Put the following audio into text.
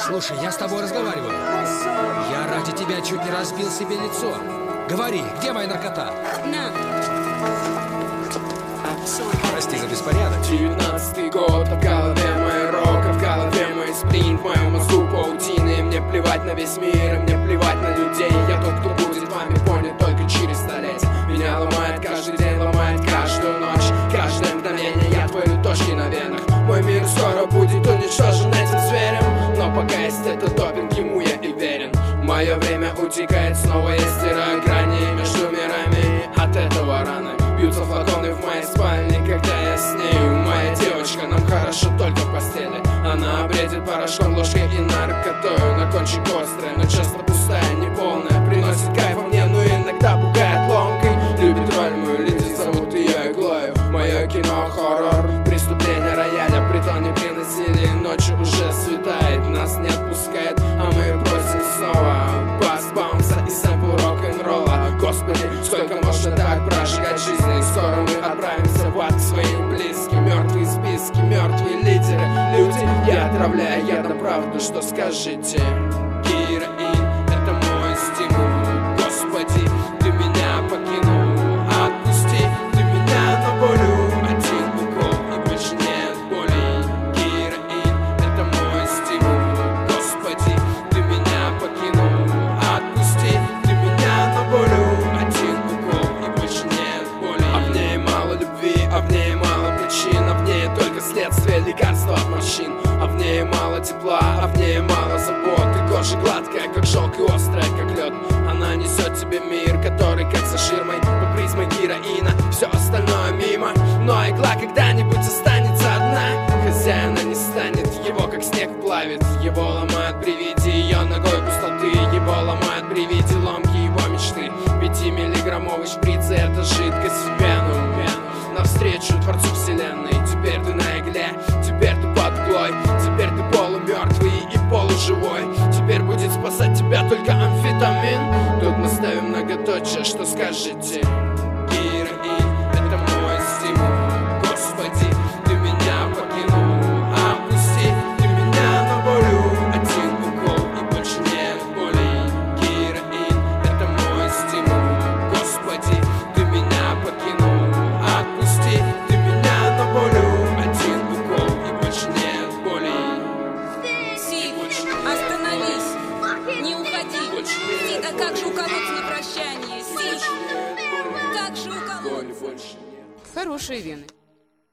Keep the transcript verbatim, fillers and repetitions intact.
Слушай, я с тобой разговариваю. Я ради тебя чуть не разбил себе лицо. Говори, где моя наркота? На. Прости за беспорядок. Девятнадцатый год, а в голове мой рок, а в голове мой спринт, в моем мозгу паутины. Мне плевать на весь мир, и мне плевать на людей. Я тот, кто будет вами понят только через столетие. Меня ломает каждый день, ломает каждую ночь, каждое мгновение я творю точки на венах. Мой мир скоро будет уничтожен этим зверем, но пока есть этот допинг, ему я и верен. Мое время утекает, снова я стираю грани между мирами. От этого раны бьются флаконы в моей спальне, когда я с нею. Моя девочка, нам хорошо только в постели. Она бредит порошком, ложкой и наркотою. На кончик острая, но часто пустая, неполная. Приносит кайф мне, но иногда пугает ломкой. Любит роль мою, леди, зовут ее Иглою. Мое кино хоррор, преступление рояля. Притон не приносили, ночью уже светает. Нас не отпускает, а мы просим снова. Бас, баунса и сэмпл рок-н-ролла. Господи, сколько можно так прожигать жизни? Скоро мы отправимся в ад к своим близким. Мертвые списки, мертвые лидеры, люди. Я отравляю ядом правду, что скажите? Героин, это мой стимул. Господи, ты меня покинул. Отпусти, ты меня на волю. Один укол и больше нет боли. Героин, это мой стимул. Господи, ты меня покинул. Отпусти, ты меня на волю. Один укол и больше нет боли. А в ней мало любви, а в ней мало причин, а в ней только следствие лекарства от морщин. А в ней мало тепла, а в ней мало забот. И кожа гладкая, как шелк, и острая, как лед. Она несет тебе мир, который как за ширмой под призмой героина. Все остальное мимо, но игла когда-нибудь останется одна. Хозяина не станет, его как снег плавит. Его ломают при виде ее ногой пустоты. Его ломают при виде ломки его мечты. Пятимиллиграммовый шприц — это жидкость в вену. Навстречу Творцу Вселенной. Теперь ты на игле, теперь ты под углой. Теперь ты полумертвый и полуживой. Теперь будет спасать тебя только амфетамин. Тут мы ставим многоточие, что скажете? Героин, это мой стимул. Господи, ты меня покинул. Отпусти, ты меня на волю. Один укол и больше нет боли. Героин, это мой стимул. Господи, ты меня покинул. Отпусти, ты меня на волю. Один укол и больше нет боли. Сид, остановись. Не уходи. Сид, а как же уколоть на прощание? Сид, как же уколоть? Боли больше нет. Хорошие вены.